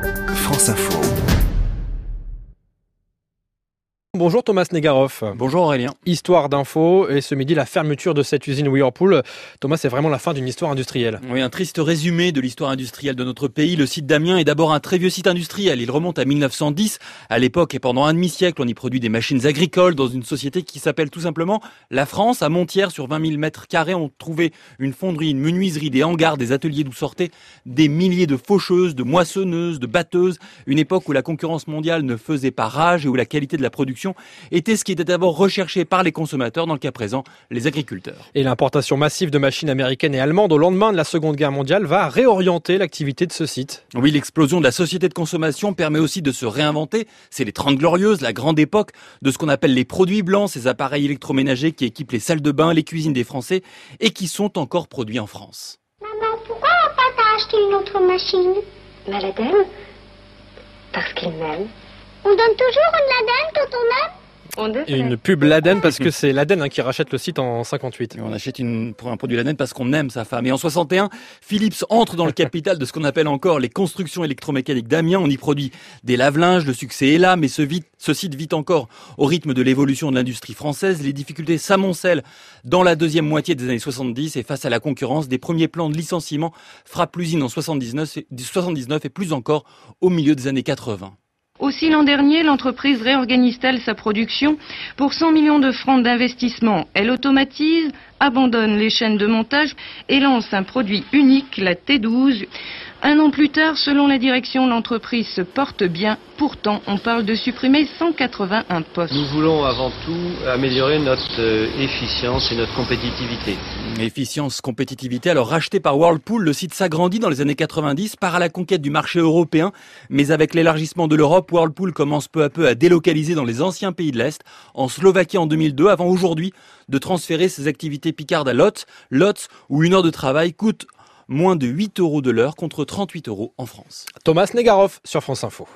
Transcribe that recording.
France Info. Bonjour Thomas Negaroff. Bonjour Aurélien. Histoire d'info et ce midi la fermeture de cette usine Whirlpool. Thomas, c'est vraiment la fin d'une histoire industrielle. Oui, un triste résumé de l'histoire industrielle de notre pays. Le site d'Amiens est d'abord un très vieux site industriel. Il remonte à 1910. À l'époque et pendant un demi-siècle, on y produit des machines agricoles dans une société qui s'appelle tout simplement la France. À Montières, sur 20 000 mètres carrés, on trouvait une fonderie, une menuiserie, des hangars, des ateliers d'où sortaient des milliers de faucheuses, de moissonneuses, de batteuses. Une époque où la concurrence mondiale ne faisait pas rage et où la qualité de la production était ce qui était d'abord recherché par les consommateurs, dans le cas présent, les agriculteurs. Et l'importation massive de machines américaines et allemandes au lendemain de la Seconde Guerre mondiale va réorienter l'activité de ce site. Oui, l'explosion de la société de consommation permet aussi de se réinventer. C'est les 30 Glorieuses, la grande époque de ce qu'on appelle les produits blancs, ces appareils électroménagers qui équipent les salles de bain, les cuisines des Français et qui sont encore produits en France. Maman, pourquoi papa t'a acheté une autre machine? L'Aden, parce qu'il m'aime. On donne toujours une Laden quand on aime? Et une pub Laden parce que c'est Laden qui rachète le site en 58. Et on achète pour un produit Laden parce qu'on aime sa femme. Et en 61, Philips entre dans le capital de ce qu'on appelle encore les constructions électromécaniques d'Amiens. On y produit des lave-linges, le succès est là, mais ce site vit encore au rythme de l'évolution de l'industrie française. Les difficultés s'amoncellent dans la deuxième moitié des années 70 et face à la concurrence, des premiers plans de licenciement frappent l'usine en 79 et plus encore au milieu des années 80. Aussi l'an dernier, l'entreprise réorganise-t-elle sa production pour 100 millions de francs d'investissement. Elle automatise, abandonne les chaînes de montage et lance un produit unique, la T12. Un an plus tard, selon la direction, l'entreprise se porte bien. Pourtant, on parle de supprimer 181 postes. Nous voulons avant tout améliorer notre efficience et notre compétitivité. Efficience, compétitivité. Alors racheté par Whirlpool, le site s'agrandit dans les années 90, part à la conquête du marché européen. Mais avec l'élargissement de l'Europe, Whirlpool commence peu à peu à délocaliser dans les anciens pays de l'Est, en Slovaquie en 2002, avant aujourd'hui de transférer ses activités picardes à Łódź, où une heure de travail coûte moins de 8 € de l'heure contre 38 € en France. Thomas Negaroff sur France Info.